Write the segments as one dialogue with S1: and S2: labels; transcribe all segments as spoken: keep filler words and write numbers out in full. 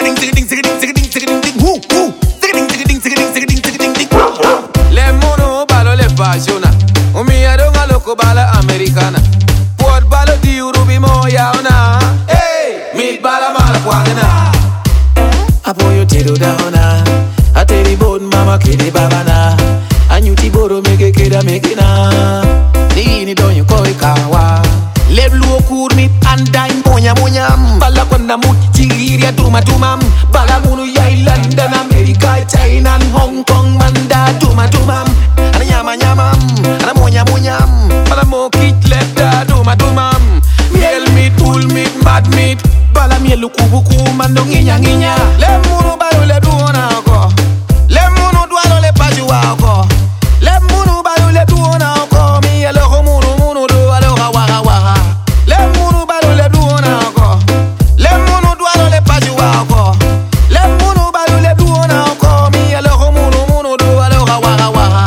S1: ding, ding, ding, ding, ding, ding, ding, ding, woo, woo. Ding, ding, ding, ding, ding, ding, ding, ding, ding.
S2: Le mono balo le pasiona. Umi adonga loco bala americana. Port balo di urubi moya ona. Hey, meet bala mala kwangana. Apoyo tiro daona. Ateri bod mama kede babana. Anyuti boro mege keda megina. Nini donyo koi kawa. Leblu kurmit andai monya monyam. Bala kona mut chigiria duma dumam. Bala munu ya London, America, China, Hong Kong, manda duma dumam. Ana nyama nyamam, ana monya monyam. Bala mo kit lefta duma dumam. Miel meat, bull meat, mad meat. Bala mielu kubuku mando nginya nginya. Le munu balo le duona ko. Le munu dualo le pajua ko. Le munu balo le duona ko. Mielu munu munu dualo hawa hawa. Le munu balo le duona ko. Le munu dualo le pajua ko. Le munu balo le duona ko. Mielu munu munu dualo hawa hawa.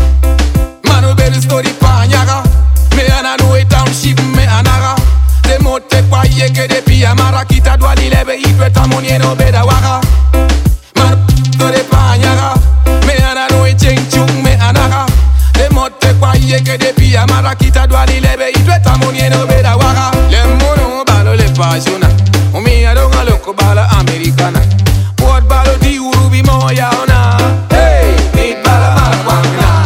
S2: Manu beri story panyaga. Me ananu e township me anaga. De mote kwa yeke de pia marakita dwali lebe itwe tamonye no beda waka. Manu story panyaga. Me ananu e cheng chung me anaga. De mote kwa yeke de pia marakita dwali lebe itwe tamonye no beda waka. Le munu balo le pasiona. Umi adonga loko bala americana. Port balo di urubi moya ona. Hey, meet bala mala kwangana.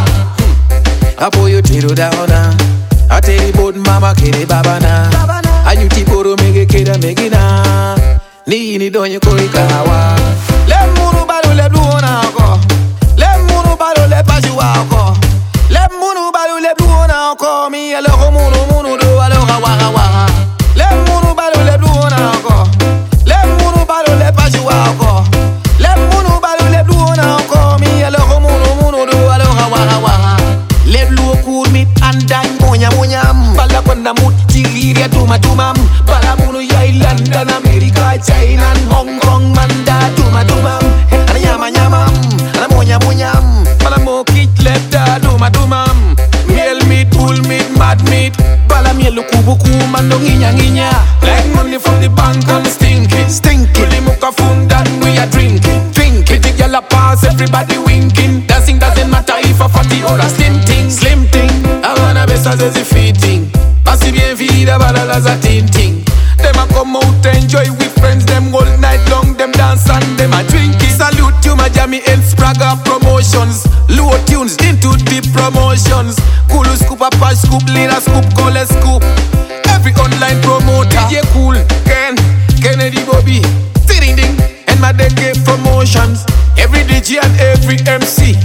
S2: Apoyo tiro daona. Ateri bod mama kede babana. Anyuti boro mege keda megina. Nini donyo koi kawa. Le munu balo le duona ko. Le munu balo le pajua ko. Le munu balo le duona ko. Mi alo munu munu do alo hawa hawa. Le munu balo le duona ko. Le munu balo le pajua ko. Le munu balo le duona ko. Mi alo munu munu do alo hawa hawa. Le blu kurmit andai monya monyam. Bala kona mut chigiria duma dumam. Bala munu ya London, America, China, Hong Kong, manda duma dumam. Ana nyama nyamam, ana monya monyam. Bala mo kit lefta duma dumam. Miel meat, bull meat, mad meat. Bala mielu kubuku mando nginya nginya. Like money from the bank and stinking, stinking. Really muka funda and we are drinking, drinking. Pretty girl a pass, everybody winking. Dancing doesn't matter if a fatty or a slim thing, slim thing. I wanna be such as a fitting. Pasi bien vida bala las a tin ting. Them a come out enjoy with friends. Them all night long, them dance and them a drinking. Salute to my Jamie and Spraga promotions. Low tunes into deep promotions. Kulu scoop, a patch scoop, leader scoop, call a scoop. Every online promoter, yeah cool, Ken, Kennedy Bobby, ding ding, and my decade promotions. Every D J and every M C.